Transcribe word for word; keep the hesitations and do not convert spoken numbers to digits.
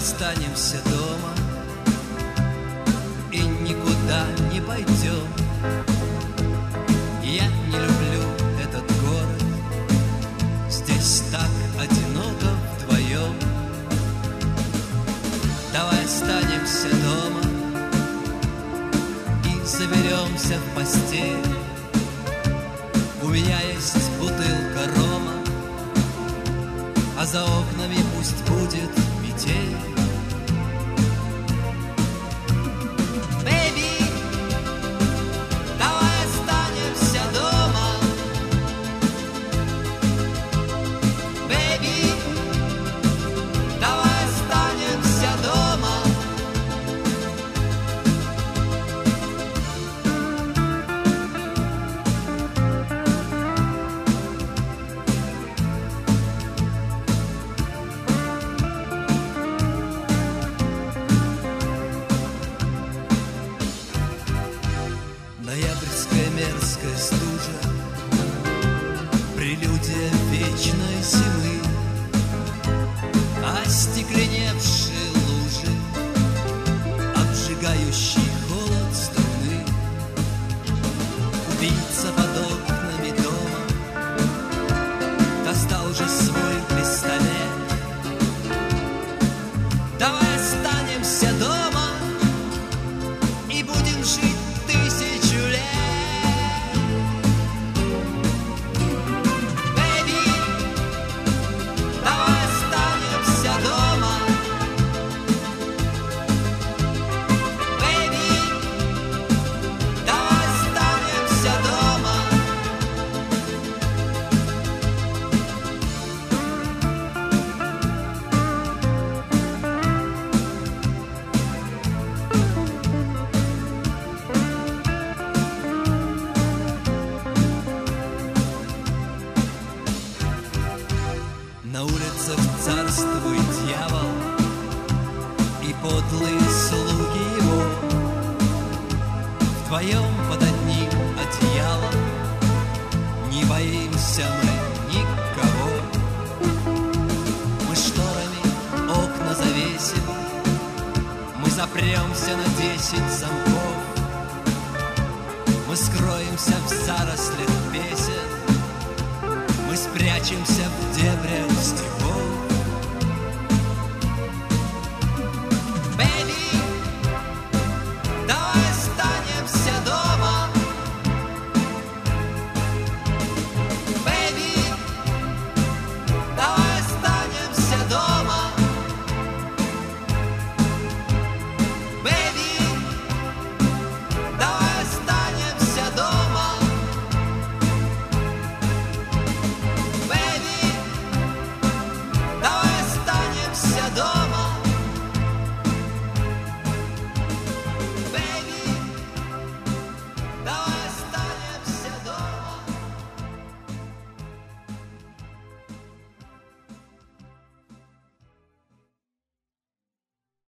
останемся дома и никуда не пойдем. Я не люблю этот город, здесь так одиноко вдвоем. Давай останемся дома и заберемся в постель. У меня есть бутылка рома, а за окнами пусть будет метель. Ноябрьская мерзкая стужа, прелюдия вечной зимы, остекленевшие лужи, обжигающий холод струны. Убийца под окнами дома достал уже свой пистолет. Давай останемся дома и будем жить тысячу лет. Baby, давай останемся дома. Baby, давай останемся дома. На улицах царствует дьявол и подлые слуги его. Вдвоем под одним одеялом не боимся мы никого. Мы шторами окна завесим, мы запремся на десять замков. Мы скроемся в зарослях песен, мы спрячемся в дебрях стихов.